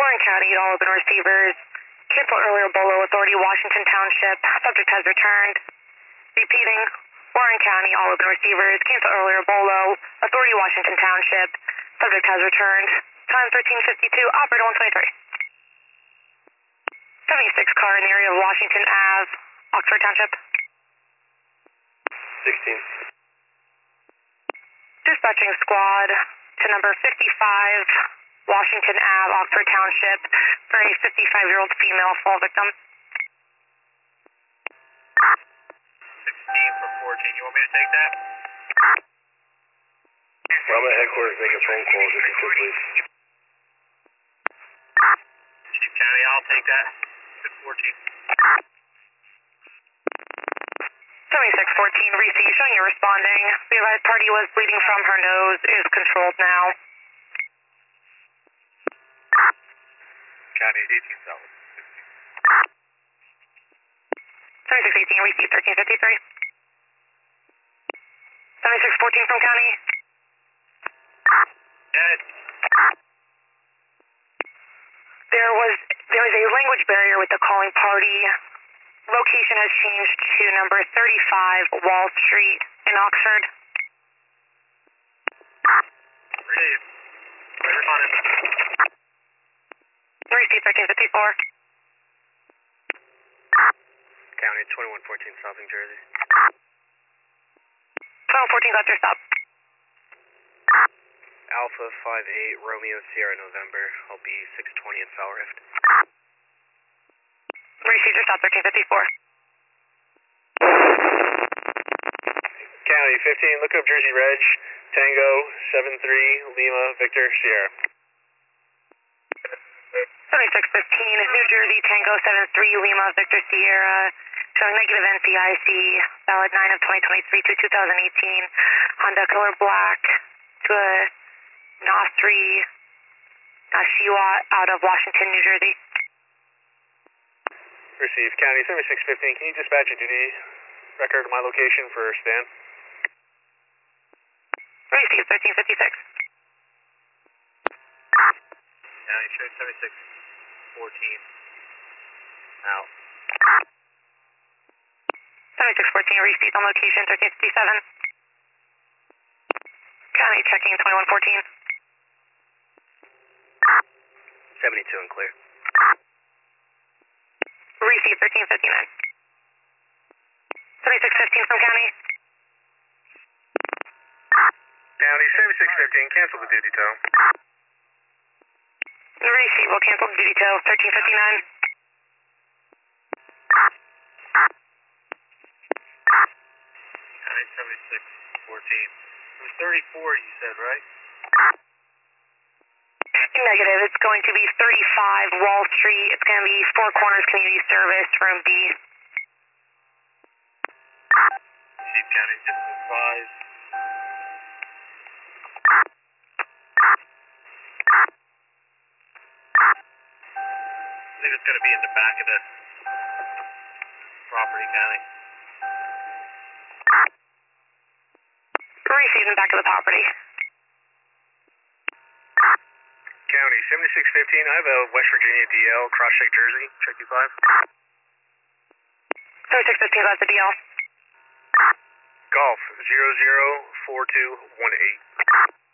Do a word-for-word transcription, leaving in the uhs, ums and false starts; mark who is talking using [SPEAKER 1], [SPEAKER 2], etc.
[SPEAKER 1] Warren County, all open receivers. Cancel earlier Bolo Authority, Washington Township. Subject has returned. Repeating. Warren County, all open receivers. Cancel earlier Bolo Authority, Washington Township. Subject has returned. Time thirteen fifty-two. Operator one twenty-three. seventy-six car in the area of Washington Ave, Oxford Township.
[SPEAKER 2] sixteen.
[SPEAKER 1] Dispatching squad to number fifty-five, Washington Ave, Oxford Township, for a fifty-five-year-old female fall victim.
[SPEAKER 2] sixteen from fourteen. You want me to take that? I'm at headquarters making phone calls if you could, please. Chief County, I'll take that. Good fourteen.
[SPEAKER 1] seventy-six fourteen, Reese, showing you responding. The advised party was bleeding from her nose, is controlled now.
[SPEAKER 2] County, eighteen South.
[SPEAKER 1] seventy-six eighteen, Reese, thirteen fifty-three. seventy-six fourteen from County.
[SPEAKER 2] Yes.
[SPEAKER 1] There was, there was a language barrier with the calling party. Location has changed to number thirty-five Wall Street in Oxford.
[SPEAKER 2] Receive. Responding.
[SPEAKER 1] Receive thirteen fifty-four.
[SPEAKER 2] County, twenty-one fourteen South New Jersey.
[SPEAKER 1] twelve fourteen got your stop.
[SPEAKER 2] Alpha five eight Romeo Sierra November. I'll be six twenty in Foul Rift.
[SPEAKER 1] Receive your stop thirteen fifty-four.
[SPEAKER 2] County, fifteen, look up Jersey Reg, Tango, seven three, Lima, Victor, Sierra.
[SPEAKER 1] seventy-six fifteen, New Jersey, Tango seven three, Lima, Victor, Sierra, showing negative N C I C, valid nine of twenty twenty-three to two thousand eighteen, Honda color black, to a N A S three, Nashiwa, out of Washington, New Jersey.
[SPEAKER 2] Receive. County, seventy-six fifteen, can you dispatch a duty record of my location for Stan?
[SPEAKER 1] Receive thirteen fifty-six.
[SPEAKER 2] County, show seventy-six fourteen. Out.
[SPEAKER 1] seventy-six fourteen, receipt on location thirteen fifty-seven. County checking twenty-one fourteen.
[SPEAKER 2] seventy-two and clear.
[SPEAKER 1] Receive thirteen fifty-nine. seventy-six fifteen from County.
[SPEAKER 2] County, seventy-six fifteen, cancel the duty tow.
[SPEAKER 1] Receive will cancel duty tow thirteen fifty-nine.
[SPEAKER 2] County, seventy-six fourteen. It was thirty-four you said, right?
[SPEAKER 1] Negative. It's going to be thirty-five Wall Street. It's going to be Four Corners Community Service, room B.
[SPEAKER 2] Chief County, just advise. I think it's going to be in the back of the property, County.
[SPEAKER 1] Receive in the back of the property.
[SPEAKER 2] County, seventy-six fifteen, I have a West Virginia D L, cross-check Jersey, check you five.
[SPEAKER 1] seventy-six fifteen, that's the D L.
[SPEAKER 2] Golf, zero zero four two one eight.